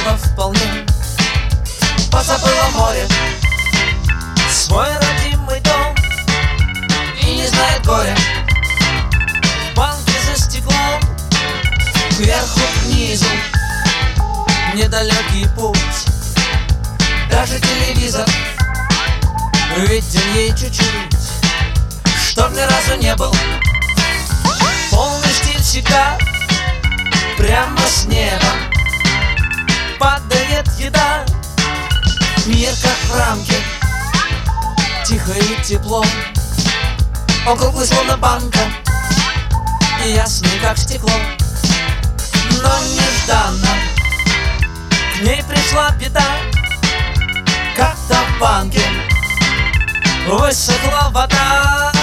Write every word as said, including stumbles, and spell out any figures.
счастлива вполне. Позабыла море, свой родимый дом, и не знает горя. В банке за стеклом, кверху, к низу, недалекий путь. Даже телевизор виден ей чуть-чуть, чтоб ни разу не был полный штиль всегда. Прямо с неба падает еда. Мир как в рамке, тихо и тепло. Он круглый, словно банка, и ясный, как стекло. Но нежданно к ней пришла беда. Как-то в банке высохла вода.